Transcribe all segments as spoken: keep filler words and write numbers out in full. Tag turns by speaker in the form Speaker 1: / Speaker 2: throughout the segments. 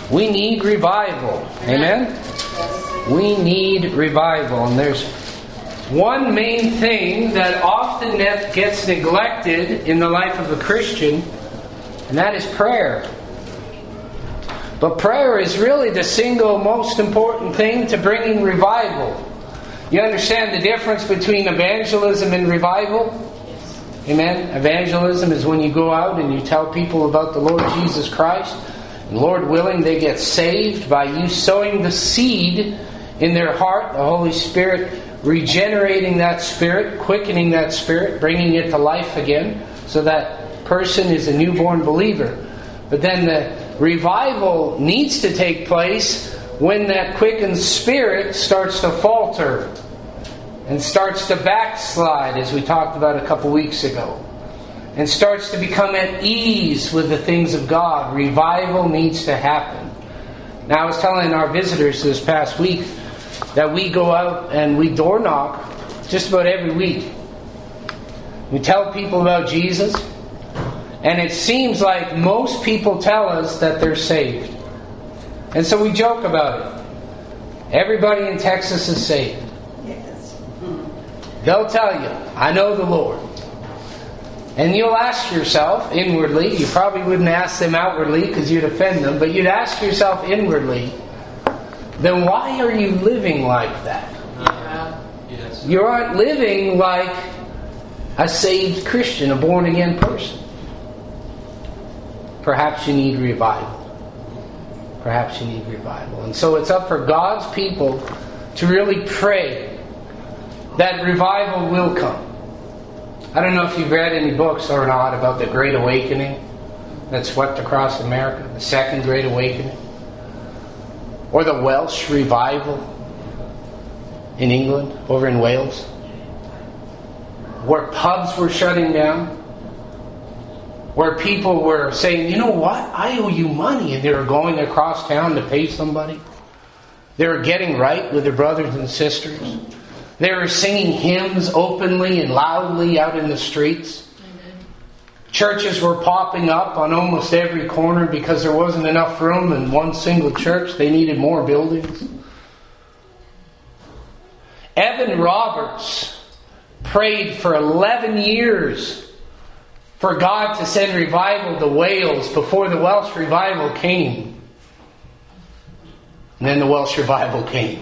Speaker 1: We need revival. Amen? We need revival. And there's one main thing that often gets neglected in the life of a Christian, and that is prayer. But prayer is really the single most important thing to bringing revival. You understand the difference between evangelism and revival? Amen? Evangelism is when you go out and you tell people about the Lord Jesus Christ. And Lord willing, they get saved by you sowing the seed in their heart, the Holy Spirit regenerating that spirit, quickening that spirit, bringing it to life again, so that person is a newborn believer. But then the revival needs to take place when that quickened spirit starts to falter and starts to backslide, as we talked about a couple weeks ago, and starts to become at ease with the things of God. Revival needs to happen. Now, I was telling our visitors this past week that we go out and we door knock just about every week. We tell people about Jesus, and it seems like most people tell us that they're saved. And so we joke about it. Everybody in Texas is saved.
Speaker 2: Yes.
Speaker 1: They'll tell you, I know the Lord. And you'll ask yourself inwardly, you probably wouldn't ask them outwardly because you'd offend them, but you'd ask yourself inwardly, then why are you living like that?
Speaker 3: Uh, yes.
Speaker 1: You aren't living like a saved Christian, a born-again person. Perhaps you need revival. Perhaps you need revival. And so it's up for God's people to really pray that revival will come. I don't know if you've read any books or not about the Great Awakening that swept across America, the Second Great Awakening, or the Welsh Revival in England, over in Wales, where pubs were shutting down, where people were saying, you know what, I owe you money, and they were going across town to pay somebody. They were getting right with their brothers and sisters. They were singing hymns openly and loudly out in the streets. Amen. Churches were popping up on almost every corner because there wasn't enough room in one single church. They needed more buildings. Evan Roberts prayed for eleven years for God to send revival to Wales before the Welsh revival came. And then the Welsh revival came.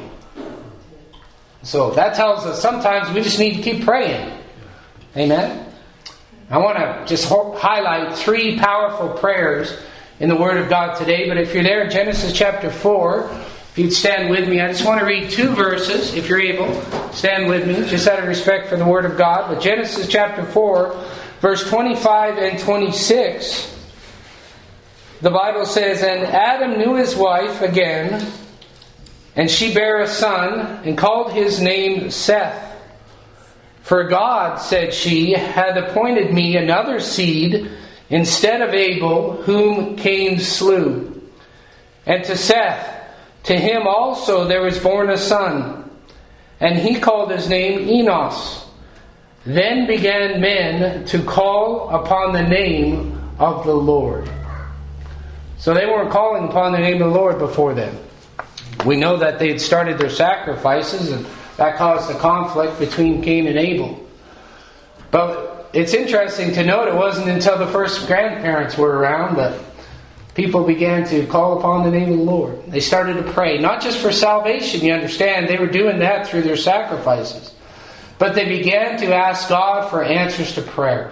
Speaker 1: So that tells us sometimes we just need to keep praying. Amen? I want to just ho- highlight three powerful prayers in the Word of God today. But if you're there, Genesis chapter four, if you'd stand with me. I just want to read two verses, if you're able. Stand with me, just out of respect for the Word of God. But Genesis chapter four, verse twenty-five and twenty-six, the Bible says, And Adam knew his wife again, and she bare a son, and called his name Seth. For God, said she, hath appointed me another seed instead of Abel, whom Cain slew. And to Seth, to him also there was born a son, and he called his name Enos. Then began men to call upon the name of the Lord. So they weren't calling upon the name of the Lord before then. We know that they had started their sacrifices, and that caused a conflict between Cain and Abel. But it's interesting to note it wasn't until the first grandparents were around that people began to call upon the name of the Lord. They started to pray, not just for salvation, you understand. They were doing that through their sacrifices. But they began to ask God for answers to prayer.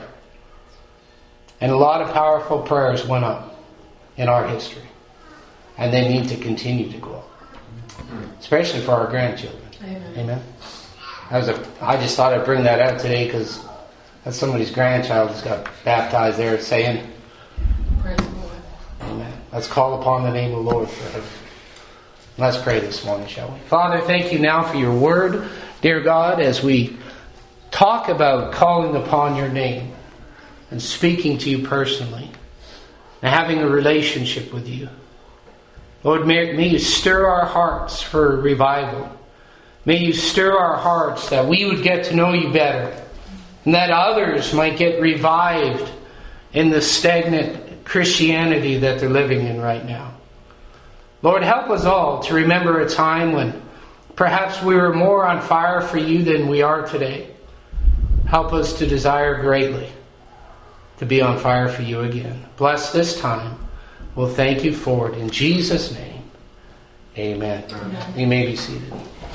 Speaker 1: And a lot of powerful prayers went up in our history. And they need to continue to go up. Especially for our grandchildren. Amen. Amen. That was a, I just thought I'd bring that out today because that's somebody's grandchild who's got baptized there saying,
Speaker 2: Praise the Lord.
Speaker 1: Amen. Let's call upon the name of the Lord forever. Let's pray this morning, shall we? Father, thank you now for your word, dear God, as we talk about calling upon your name and speaking to you personally and having a relationship with you. Lord, may, may you stir our hearts for revival. May you stir our hearts that we would get to know you better and that others might get revived in the stagnant Christianity that they're living in right now. Lord, help us all to remember a time when perhaps we were more on fire for you than we are today. Help us to desire greatly to be on fire for you again. Bless this time. We'll thank you for it. In Jesus' name, amen. Amen. You may be seated.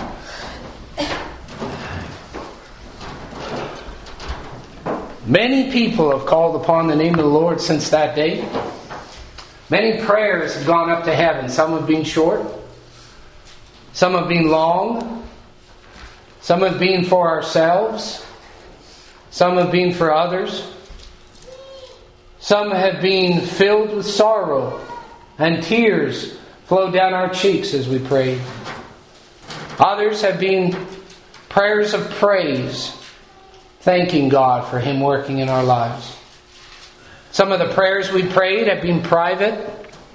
Speaker 1: Many people have called upon the name of the Lord since that day. Many prayers have gone up to heaven. Some have been short. Some have been long. Some have been for ourselves. Some have been for others. Some have been filled with sorrow, and tears flowed down our cheeks as we prayed. Others have been prayers of praise, thanking God for Him working in our lives. Some of the prayers we prayed have been private,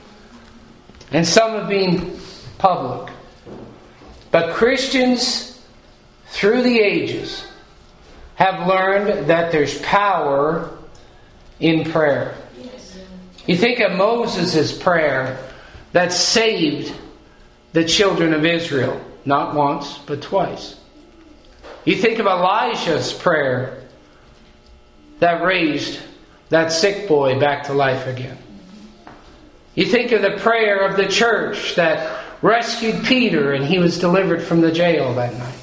Speaker 1: and some have been public. But Christians through the ages have learned that there's power in prayer. You think of Moses' prayer that saved the children of Israel, not once, but twice. You think of Elijah's prayer that raised that sick boy back to life again. You think of the prayer of the church that rescued Peter and he was delivered from the jail that night.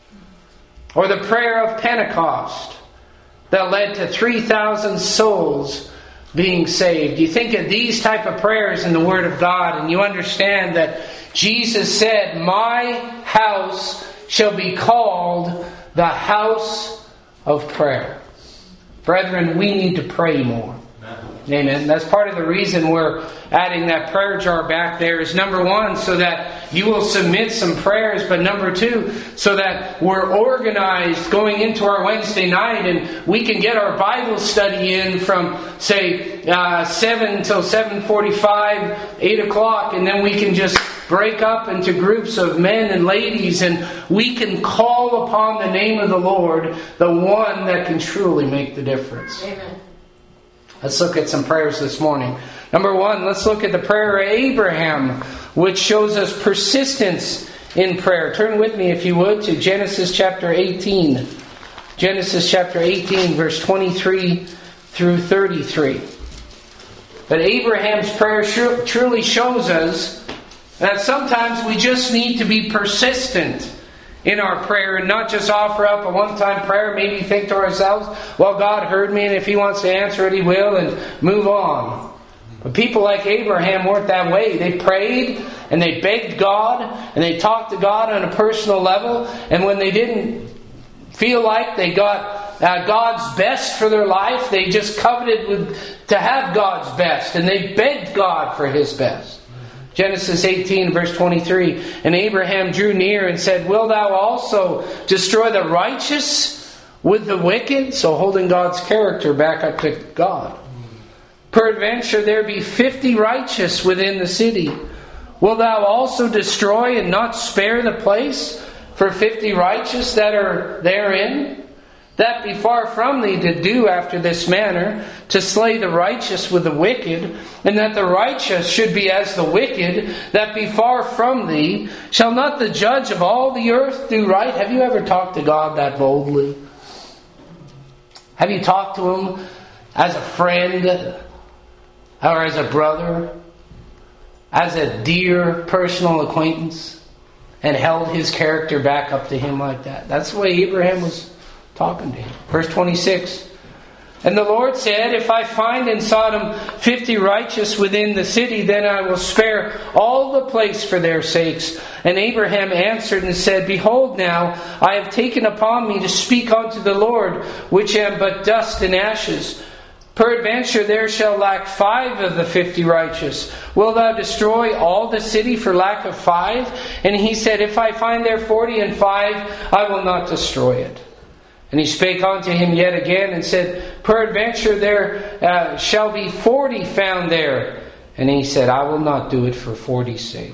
Speaker 1: Or the prayer of Pentecost that led to three thousand souls being saved. You think of these type of prayers in the Word of God, and you understand that Jesus said, "My house shall be called the house of prayer." Brethren, we need to pray more. Amen. That's part of the reason we're adding that prayer jar back there is number one, so that you will submit some prayers, but number two, so that we're organized going into our Wednesday night and we can get our Bible study in from, say, uh, seven till seven forty-five, eight o'clock, and then we can just break up into groups of men and ladies, and we can call upon the name of the Lord, the one that can truly make the difference.
Speaker 2: Amen.
Speaker 1: Let's look at some prayers this morning. Number one, let's look at the prayer of Abraham, which shows us persistence in prayer. Turn with me, if you would, to Genesis chapter eighteen. Genesis chapter eighteen, verse twenty-three through thirty-three. But Abraham's prayer truly shows us that sometimes we just need to be persistent in our prayer and not just offer up a one-time prayer, maybe think to ourselves, well, God heard me, and if He wants to answer it, He will, and move on. But people like Abraham weren't that way. They prayed, and they begged God, and they talked to God on a personal level, and when they didn't feel like they got uh, God's best for their life, they just coveted with, to have God's best, and they begged God for His best. Genesis eighteen, verse twenty-three. And Abraham drew near and said, "Wilt thou also destroy the righteous with the wicked?" So holding God's character back up to God. "Peradventure there be fifty righteous within the city. Wilt thou also destroy and not spare the place for fifty righteous that are therein? That be far from thee to do after this manner, to slay the righteous with the wicked, and that the righteous should be as the wicked, that be far from thee. Shall not the judge of all the earth do right?" Have you ever talked to God that boldly? Have you talked to Him as a friend, or as a brother, as a dear personal acquaintance, and held His character back up to Him like that? That's the way Abraham was talking to him. Verse twenty-six. "And the Lord said, If I find in Sodom fifty righteous within the city, then I will spare all the place for their sakes. And Abraham answered and said, Behold now, I have taken upon me to speak unto the Lord, which am but dust and ashes. Peradventure there shall lack five of the fifty righteous. Wilt thou destroy all the city for lack of five? And he said, If I find there forty and five, I will not destroy it. And he spake unto him yet again and said, Peradventure there uh, shall be forty found there. And he said, I will not do it for forty's sake.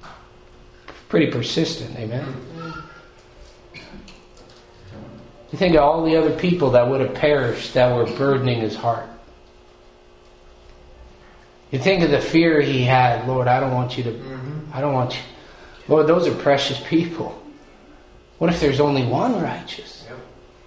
Speaker 1: Pretty persistent, amen? You think of all the other people that would have perished that were burdening his heart. You think of the fear he had. Lord, I don't want you to, mm-hmm. I don't want you. Lord, those are precious people. What if there's only one righteous? Yep.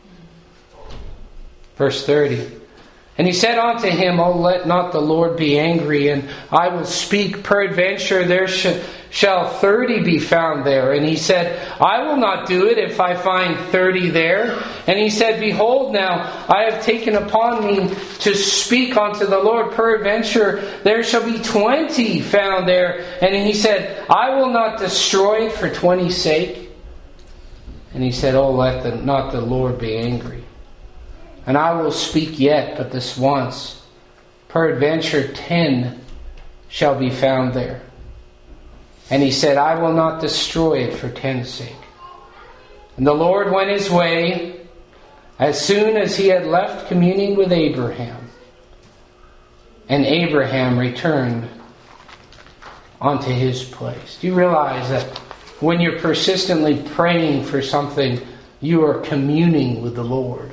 Speaker 1: Verse thirty. And he said unto him, Oh, let not the Lord be angry, and I will speak. Peradventure there sh- shall thirty be found there. And he said, I will not do it if I find thirty there. And he said, Behold, now I have taken upon me to speak unto the Lord. Peradventure there shall be twenty found there. And he said, I will not destroy it for twenty's sake. And he said, Oh, let the, not the Lord be angry. And I will speak yet, but this once. Peradventure ten shall be found there. And he said, I will not destroy it for ten's sake. And the Lord went his way as soon as he had left communing with Abraham. And Abraham returned onto his place. Do you realize that when you're persistently praying for something, you are communing with the Lord?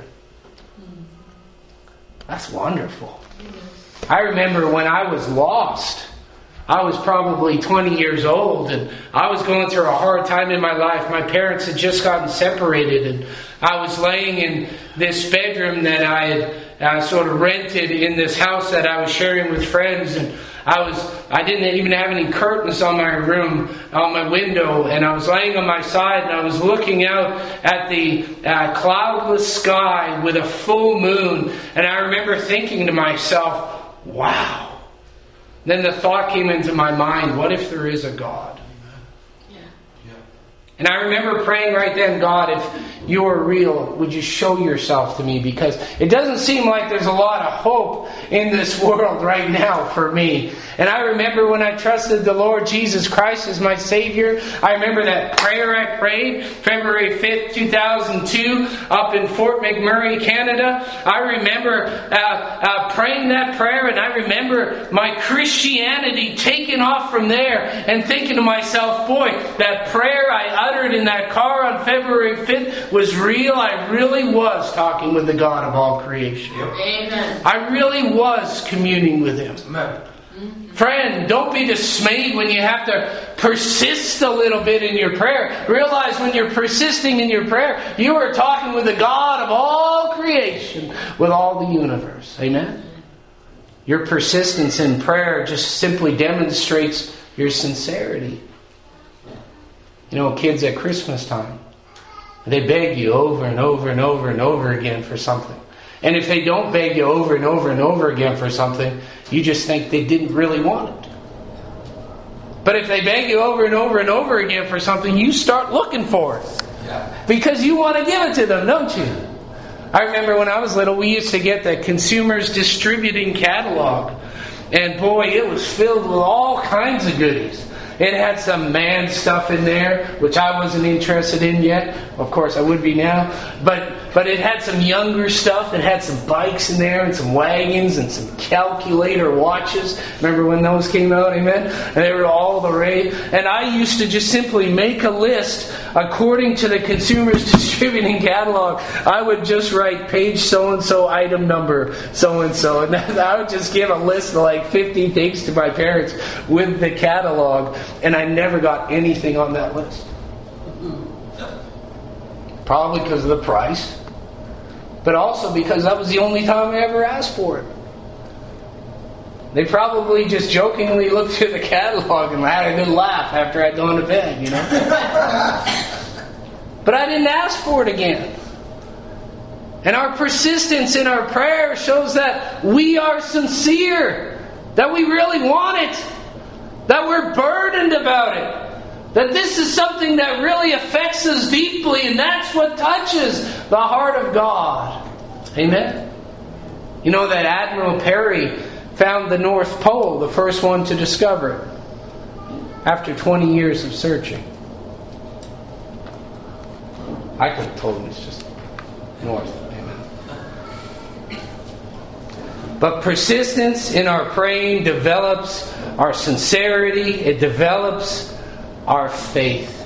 Speaker 1: That's wonderful. I remember when I was lost. I was probably twenty years old, and I was going through a hard time in my life. My parents had just gotten separated, and I was laying in this bedroom that I had uh, sort of rented in this house that I was sharing with friends, and I was I didn't even have any curtains on my room, on my window, and I was laying on my side, and I was looking out at the uh, cloudless sky with a full moon, and I remember thinking to myself, wow. Then the thought came into my mind, what if there is a God? Yeah. Yeah. And I remember praying right then, God, if you are real, would you show yourself to me? Because it doesn't seem like there's a lot of hope in this world right now for me. And I remember when I trusted the Lord Jesus Christ as my Savior, I remember that prayer I prayed February fifth, two thousand two, up in Fort McMurray, Canada. I remember uh, uh, praying that prayer, and I remember my Christianity taking off from there and thinking to myself, boy, that prayer I uttered in that car on February fifth was real. I really was talking with the God of all creation.
Speaker 2: Amen.
Speaker 1: I really was communing with Him.
Speaker 3: Amen.
Speaker 1: Friend, don't be dismayed when you have to persist a little bit in your prayer. Realize when you're persisting in your prayer, you are talking with the God of all creation, with all the universe. Amen? Your persistence in prayer just simply demonstrates your sincerity. You know, kids at Christmas time, they beg you over and over and over and over again for something. And if they don't beg you over and over and over again for something, you just think they didn't really want it. But if they beg you over and over and over again for something, you start looking for it. Yeah. Because you want to give it to them, don't you? I remember when I was little, we used to get the Consumers Distributing Catalog. And boy, it was filled with all kinds of goodies. It had some man stuff in there, which I wasn't interested in yet. Of course, I would be now. But but it had some younger stuff. It had some bikes in there and some wagons and some calculator watches. Remember when those came out? Amen? And they were all the rage. And I used to just simply make a list according to the Consumers Distributing Catalog. I would just write page so-and-so, item number so-and-so. And I would just give a list of like fifty things to my parents with the catalog. And I never got anything on that list. Probably because of the price. But also because that was the only time I ever asked for it. They probably just jokingly looked through the catalog and had a good laugh after I'd gone to bed, you know. But I didn't ask for it again. And our persistence in our prayer shows that we are sincere. That we really want it. That we're burdened about it. That this is something that really affects us deeply, and that's what touches the heart of God. Amen? You know that Admiral Perry found the North Pole, the first one to discover it, after twenty years of searching. I could have told him it's just north. Amen. But persistence in our praying develops our sincerity. It develops our faith.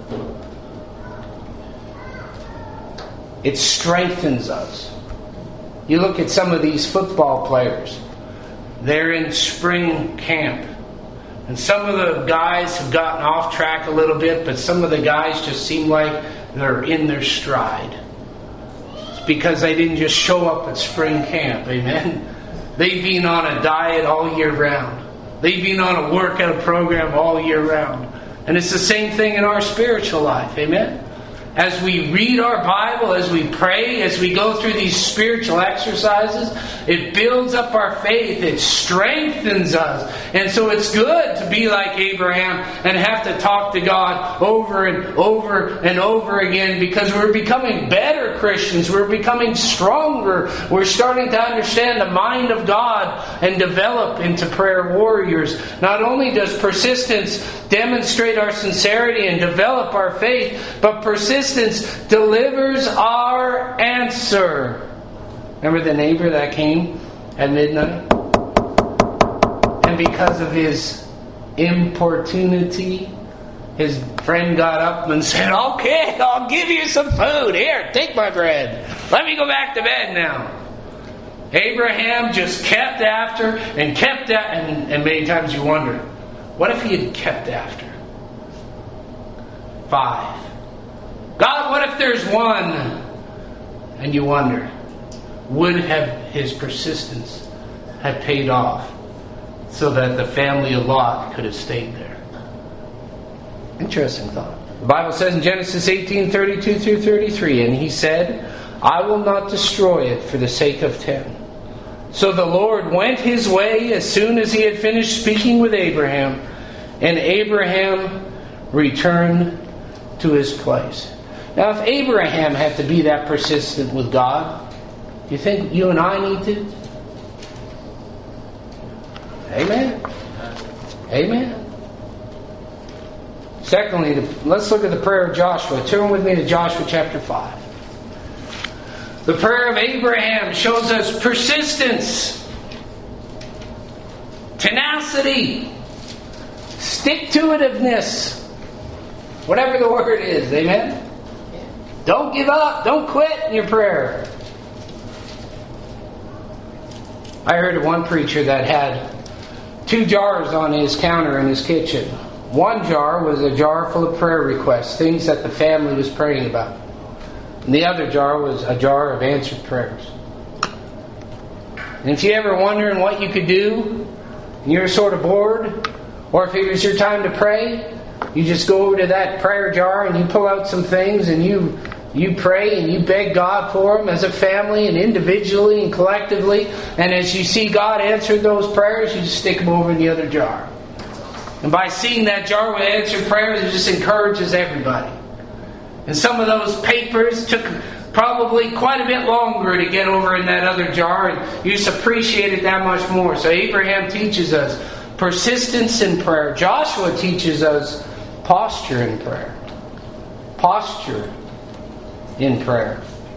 Speaker 1: It strengthens us. You look at some of these football players. They're in spring camp. And some of the guys have gotten off track a little bit, but some of the guys just seem like they're in their stride. It's because they didn't just show up at spring camp, amen? They've been on a diet all year round. They've been on a workout program all year round. And it's the same thing in our spiritual life, amen? As we read our Bible, as we pray, as we go through these spiritual exercises, it builds up our faith. It strengthens us. And so it's good to be like Abraham and have to talk to God over and over and over again, because we're becoming better Christians. We're becoming stronger. We're starting to understand the mind of God and develop into prayer warriors. Not only does persistence demonstrate our sincerity and develop our faith, but persistence delivers our answer. Remember the neighbor that came at midnight? And because of his importunity, his friend got up and said, "Okay, I'll give you some food. Here, take my bread. Let me go back to bed now." Abraham just kept after and kept after. And, and many times you wonder, what if he had kept after? Five. God, what if there's one? And you wonder, would have his persistence have paid off so that the family of Lot could have stayed there? Interesting thought. The Bible says in Genesis eighteen, thirty-two through thirty-three, and he said, "I will not destroy it for the sake of ten." So the Lord went his way as soon as he had finished speaking with Abraham, and Abraham returned to his place. Now, if Abraham had to be that persistent with God, do you think you and I need to? Amen. Amen. Secondly, let's look at the prayer of Joshua. Turn with me to Joshua chapter five. The prayer of Abraham shows us persistence, tenacity, stick-to-itiveness, whatever the word is. Amen? Don't give up. Don't quit in your prayer. I heard of one preacher that had two jars on his counter in his kitchen. One jar was a jar full of prayer requests, things that the family was praying about. And the other jar was a jar of answered prayers. And if you ever wondering what you could do, and you're sort of bored, or if it was your time to pray, you just go over to that prayer jar and you pull out some things and you you pray and you beg God for them as a family and individually and collectively. And as you see God answer those prayers, you just stick them over in the other jar. And by seeing that jar with answered prayers, it just encourages everybody. And some of those papers took probably quite a bit longer to get over in that other jar, and you just appreciate it that much more. So Abraham teaches us persistence in prayer. Joshua teaches us posture in prayer. Posture in prayer.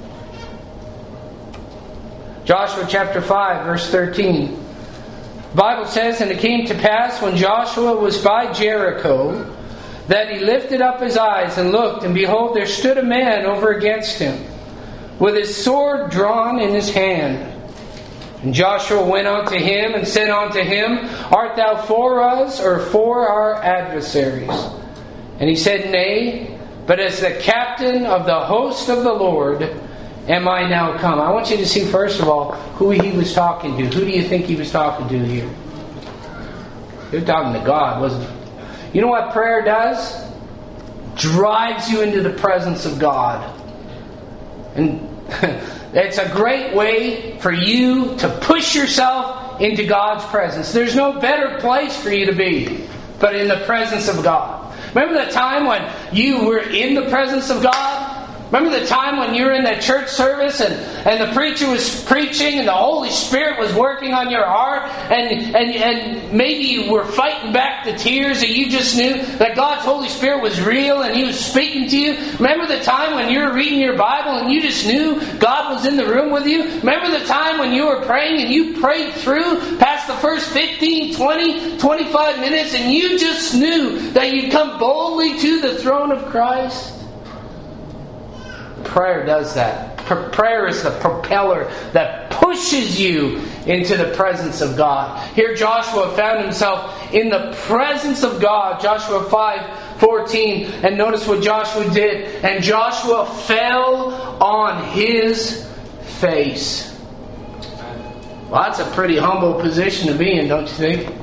Speaker 1: Joshua chapter five, verse thirteen. The Bible says, "And it came to pass when Joshua was by Jericho, that he lifted up his eyes and looked, and behold, there stood a man over against him, with his sword drawn in his hand. And Joshua went unto him and said unto him, Art thou for us or for our adversaries? And he said, Nay, but as the captain of the host of the Lord am I now come." I want you to see, first of all, who he was talking to. Who do you think he was talking to here? He was talking to God, wasn't he? You know what prayer does? Drives you into the presence of God. And it's a great way for you to push yourself into God's presence. There's no better place for you to be but in the presence of God. Remember the time when you were in the presence of God? Remember the time when you were in that church service and, and the preacher was preaching and the Holy Spirit was working on your heart, and, and, and maybe you were fighting back the tears, and you just knew that God's Holy Spirit was real and He was speaking to you? Remember the time when you were reading your Bible and you just knew God was in the room with you? Remember the time when you were praying and you prayed through past the first fifteen, twenty, twenty-five minutes and you just knew that you'd come boldly to the throne of Christ? Prayer does that. Prayer is the propeller that pushes you into the presence of God. Here Joshua found himself in the presence of God. Joshua five fourteen. And notice what Joshua did. And Joshua fell on his face. Well, that's a pretty humble position to be in, don't you think?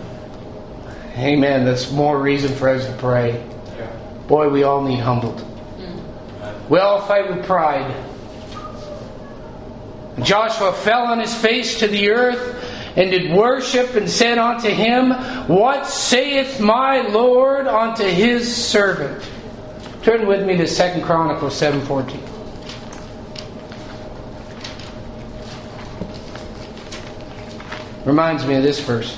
Speaker 1: Amen. That's more reason for us to pray. Boy, we all need humbled. We all fight with pride. Joshua fell on his face to the earth and did worship and said unto him, What saith my Lord unto his servant? Turn with me to Second Chronicles seven fourteen. Reminds me of this verse.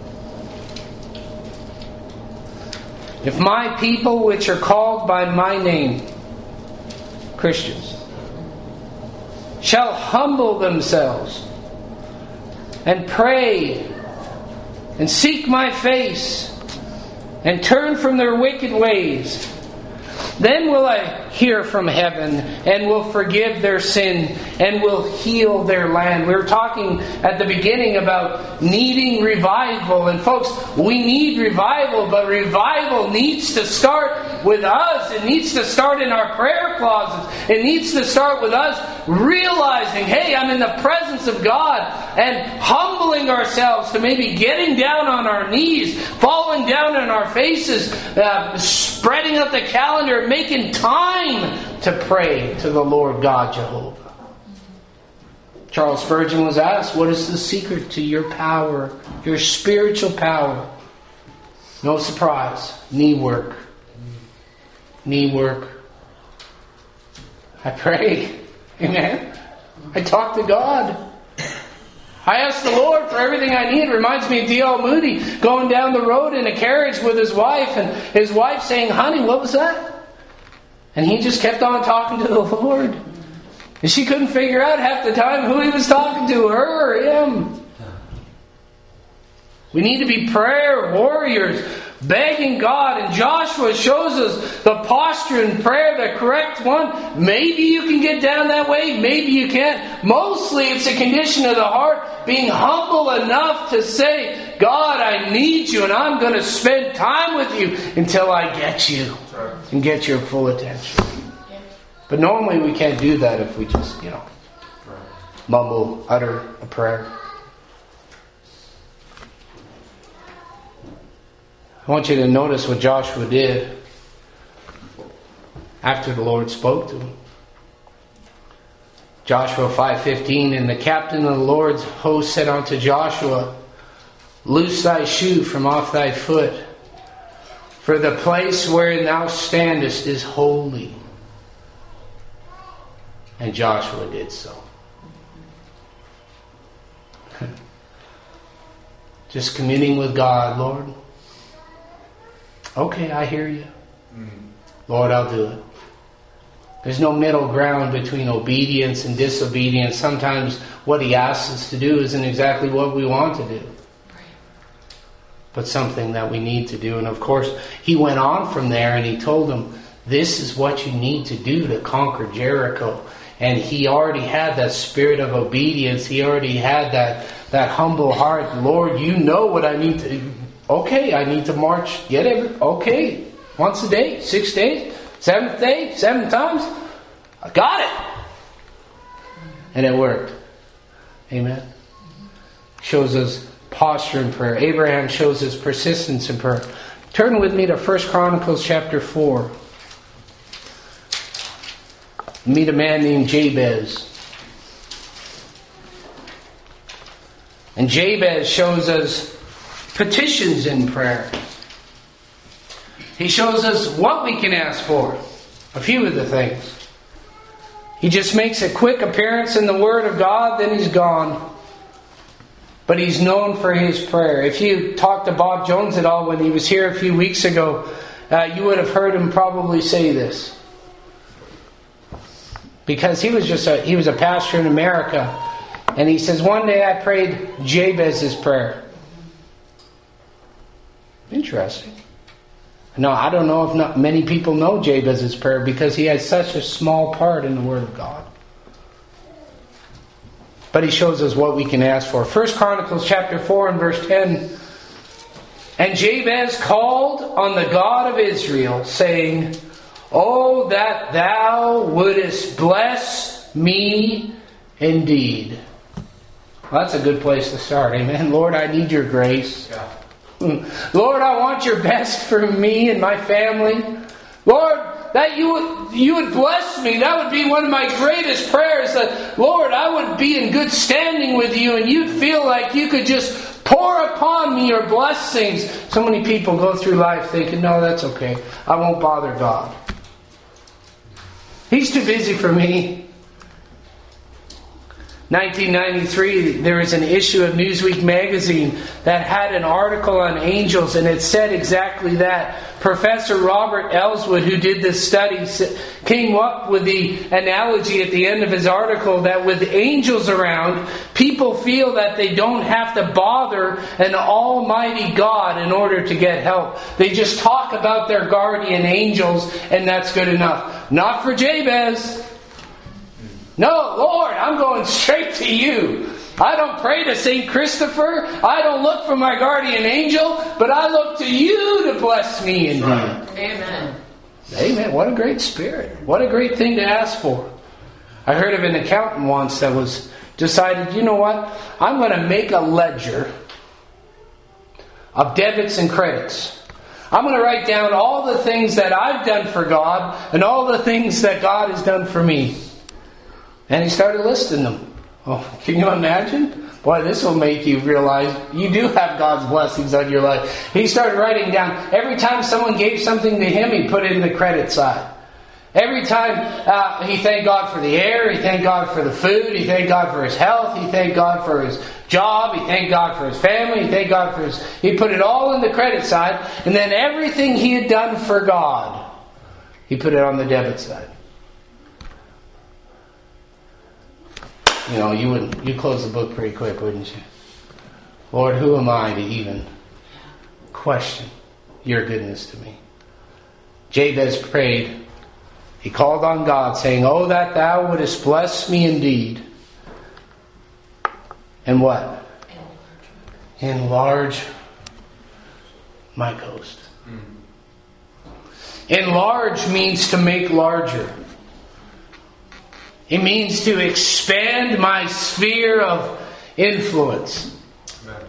Speaker 1: If my people which are called by my name, Christians, shall humble themselves and pray and seek my face and turn from their wicked ways, then will I hear from heaven and will forgive their sin and will heal their land. We were talking at the beginning about needing revival. And folks, we need revival, but revival needs to start with us. It needs to start in our prayer closets. It needs to start with us realizing, hey, I'm in the presence of God, and humbling ourselves to maybe getting down on our knees, falling down on our faces, uh, spreading out the calendar, making time to pray to the Lord God Jehovah. Charles Spurgeon was asked, what is the secret to your power, your spiritual power? No surprise. Knee work. Knee work. I pray. Amen. I talk to God. I ask the Lord for everything I need. It reminds me of D L Moody going down the road in a carriage with his wife, and his wife saying, honey, what was that? And he just kept on talking to the Lord. And she couldn't figure out half the time who he was talking to, her or him. We need to be prayer warriors, begging God. And Joshua shows us the posture in prayer, the correct one. Maybe you can get down that way, maybe you can't. Mostly it's a condition of the heart, being humble enough to say, God, I need you, and I'm going to spend time with you until I get you and get your full attention. But normally we can't do that if we just, you know, mumble, utter a prayer. I want you to notice what Joshua did after the Lord spoke to him. Joshua five fifteen, and the captain of the Lord's host said unto Joshua, Loose thy shoe from off thy foot, for the place wherein thou standest is holy. And Joshua did so. Just communing with God, Lord. Okay, I hear you. Lord, I'll do it. There's no middle ground between obedience and disobedience. Sometimes what He asks us to do isn't exactly what we want to do, but something that we need to do. And of course, He went on from there and He told them, this is what you need to do to conquer Jericho. And he already had that spirit of obedience. He already had that, that humble heart. Lord, you know what I need to... Okay, I need to march. Get every... Okay, once a day, six days, seventh day, seven times. I got it. And it worked. Amen. Shows us posture in prayer. Abraham shows us persistence in prayer. Turn with me to First Chronicles chapter four. Meet a man named Jabez. And Jabez shows us petitions in prayer. He shows us what we can ask for. A few of the things. He just makes a quick appearance in the Word of God, then he's gone. But he's known for his prayer. If you talked to Bob Jones at all when he was here a few weeks ago, uh, you would have heard him probably say this. Because he was just a, he was a pastor in America. And he says, one day I prayed Jabez's prayer. Interesting. No, I don't know if not many people know Jabez's prayer because he had such a small part in the Word of God. but He shows us what we can ask for. First Chronicles chapter four and verse ten. And Jabez called on the God of Israel, saying, "Oh, that thou wouldest bless me indeed." Well, that's a good place to start. Amen. Lord, I need your grace. Yeah. Lord, I want your best for me and my family. Lord, that you would, you would bless me. That would be one of my greatest prayers. That, Lord, I would be in good standing with you and you'd feel like you could just pour upon me your blessings. So many people go through life thinking, no, that's okay. I won't bother God. He's too busy for me. nineteen ninety-three, there was an issue of Newsweek magazine that had an article on angels, and it said exactly that. Professor Robert Ellswood, who did this study, came up with the analogy at the end of his article that with angels around, people feel that they don't have to bother an almighty God in order to get help. They just talk about their guardian angels, and that's good enough. Not for Jabez. No, Lord, I'm going straight to you. I don't pray to Saint Christopher. I don't look for my guardian angel, but I look to you to bless me indeed. Right.
Speaker 2: Amen.
Speaker 1: Amen. What a great spirit. What a great thing to ask for. I heard of an accountant once that was decided, you know what? I'm going to make a ledger of debits and credits. I'm going to write down all the things that I've done for God and all the things that God has done for me. And he started listing them. Oh, can you imagine? Boy, this will make you realize you do have God's blessings on your life. He started writing down every time someone gave something to him, he put it in the credit side. Every time uh, he thanked God for the air, he thanked God for the food, he thanked God for his health, he thanked God for his job, he thanked God for his family, he thanked God for his... He put it all in the credit side, and then everything he had done for God, he put it on the debit side. You know, you would you close the book pretty quick, wouldn't you? Lord, who am I to even question your goodness to me? Jabez prayed. He called on God, saying, "Oh, that thou wouldest bless me indeed." And what? Enlarge my coast. Enlarge means to make larger. It means to expand my sphere of influence. Amen.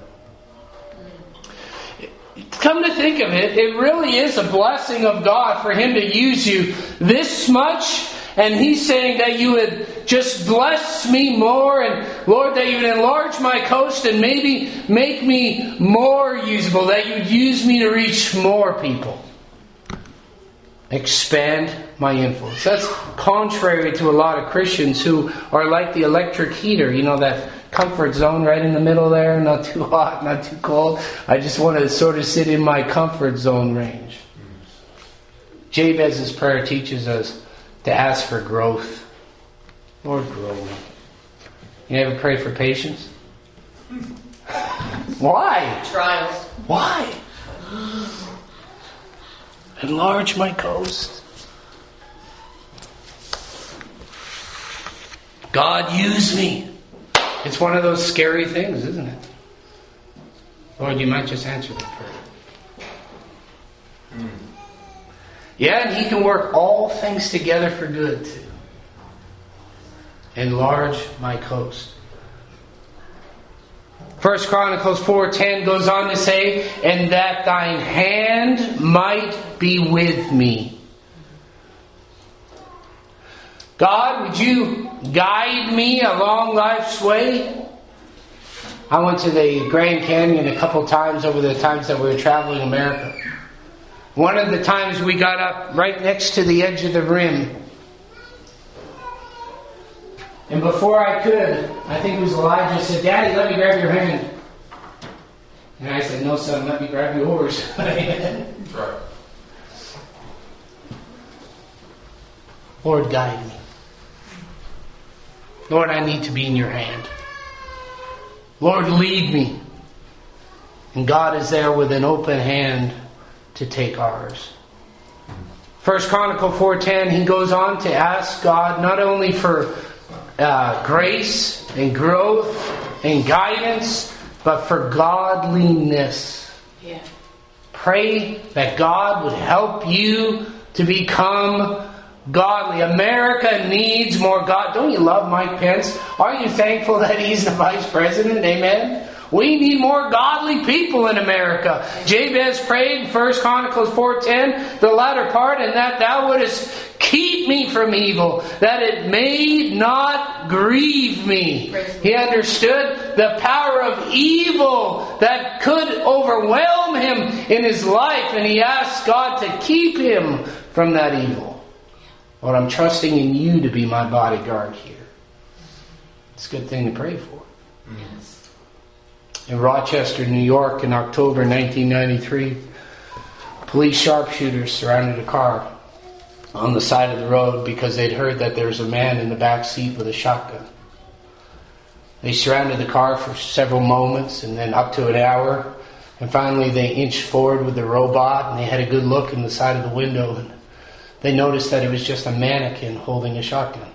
Speaker 1: Come to think of it, it really is a blessing of God for Him to use you this much. And He's saying that you would just bless me more. And Lord, that you would enlarge my coast and maybe make me more usable. That you would use me to reach more people. Expand my influence. That's contrary to a lot of Christians who are like the electric heater. You know, that comfort zone right in the middle there. Not too hot, not too cold. I just want to sort of sit in my comfort zone range. Jabez's prayer teaches us to ask for growth. Lord, grow me. You ever pray for patience? Why?
Speaker 2: Trials.
Speaker 1: Why? Enlarge my coast. God, use me. It's one of those scary things, isn't it? Lord, you might just answer that prayer. Mm. Yeah, and He can work all things together for good too. Enlarge my coast. First Chronicles four ten goes on to say, "And that thine hand might be with me." God, would you guide me along life's way? I went to the Grand Canyon a couple times over the times that we were traveling America. One of the times we got up right next to the edge of the rim. And before I could, I think it was Elijah said, "Daddy, let me grab your hand." And I said, "No, son, let me grab yours." Right. Lord, guide me. Lord, I need to be in your hand. Lord, lead me. And God is there with an open hand to take ours. First Chronicle four ten, he goes on to ask God not only for uh, grace and growth and guidance, but for godliness.
Speaker 2: Yeah.
Speaker 1: Pray that God would help you to become godly. America needs more God. Don't you love Mike Pence? Aren't you thankful that he's the vice president? Amen. We need more godly people in America. Jabez prayed in First Chronicles four ten, the latter part, and that thou wouldest keep me from evil, that it may not grieve me. He understood the power of evil that could overwhelm him in his life, and he asked God to keep him from that evil. Lord, I'm trusting in you to be my bodyguard here. It's a good thing to pray for.
Speaker 2: Yes.
Speaker 1: In Rochester, New York, in October nineteen ninety-three, police sharpshooters surrounded a car on the side of the road because they'd heard that there was a man in the back seat with a shotgun. They surrounded the car for several moments and then up to an hour, and finally they inched forward with the robot, and they had a good look in the side of the window, and they noticed that it was just a mannequin holding a shotgun.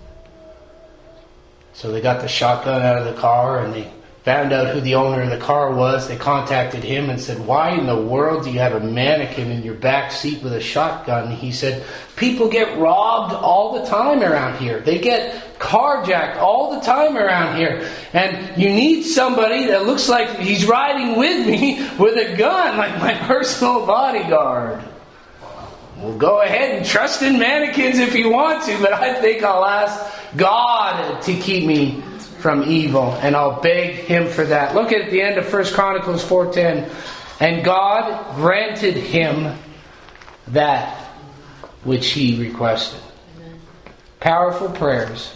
Speaker 1: So they got the shotgun out of the car and they found out who the owner of the car was. They contacted him and said, why in the world do you have a mannequin in your back seat with a shotgun? He said, people get robbed all the time around here. They get carjacked all the time around here. And you need somebody that looks like he's riding with me with a gun, like my personal bodyguard. Well, go ahead and trust in mannequins if you want to, but I think I'll ask God to keep me from evil, and I'll beg Him for that. Look at the end of First Chronicles four ten. And God granted him that which he requested. Amen. Powerful prayers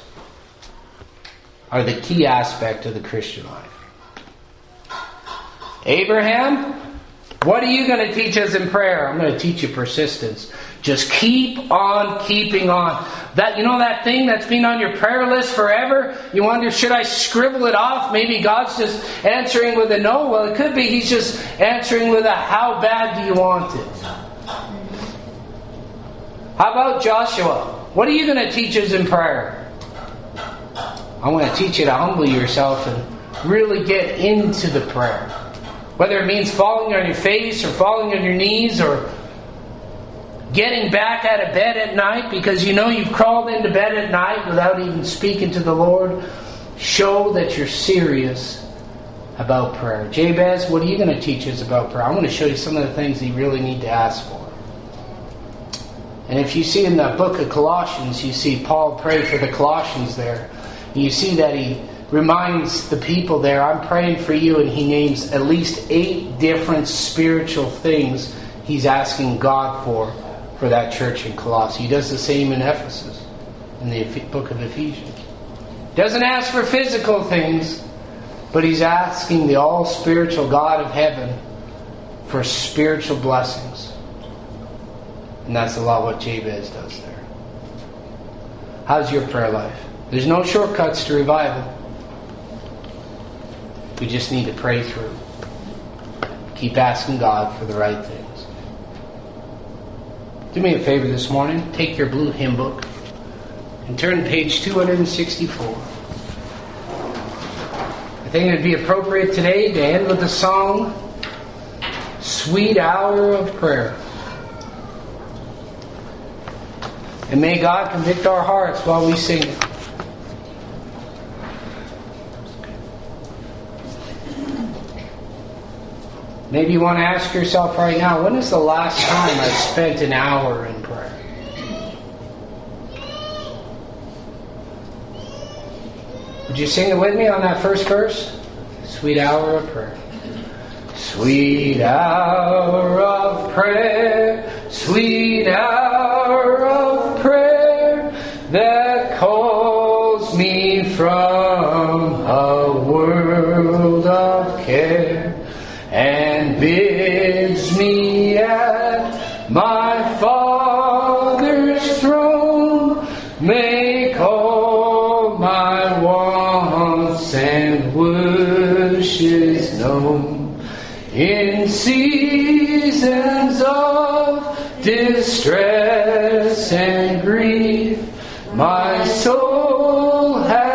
Speaker 1: are the key aspect of the Christian life. Abraham, what are you going to teach us in prayer? I'm going to teach you persistence. Just keep on keeping on. That, you know that thing that's been on your prayer list forever? You wonder, should I scribble it off? Maybe God's just answering with a no. Well, it could be He's just answering with a how bad do you want it? How about Joshua? What are you going to teach us in prayer? I want to teach you to humble yourself and really get into the prayer. Whether it means falling on your face or falling on your knees or getting back out of bed at night because you know you've crawled into bed at night without even speaking to the Lord. Show that you're serious about prayer. Jabez, what are you going to teach us about prayer? I'm going to show you some of the things you really need to ask for. And if you see in the book of Colossians, you see Paul pray for the Colossians there. And you see that he reminds the people there, I'm praying for you, and he names at least eight different spiritual things he's asking God for, for that church in Colossae. He does the same in Ephesus, in the book of Ephesians. Doesn't ask for physical things, but he's asking the all-spiritual God of heaven for spiritual blessings. And that's a lot what Jabez does there. How's your prayer life? There's no shortcuts to revival. We just need to pray through. Keep asking God for the right things. Do me a favor this morning. Take your blue hymn book and turn to page two sixty-four. I think it would be appropriate today to end with the song, Sweet Hour of Prayer. And may God convict our hearts while we sing it. Maybe you want to ask yourself right now, when is the last time I spent an hour in prayer? Would you sing it with me on that first verse? Sweet hour of prayer. Sweet hour of prayer, sweet hour of prayer that calls me from a world of care and bids me at my Father's throne make all my wants and wishes known. In seasons of distress and grief, my soul has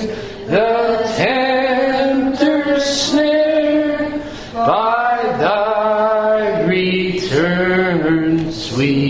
Speaker 1: the tempter's snare, by thy return sweet.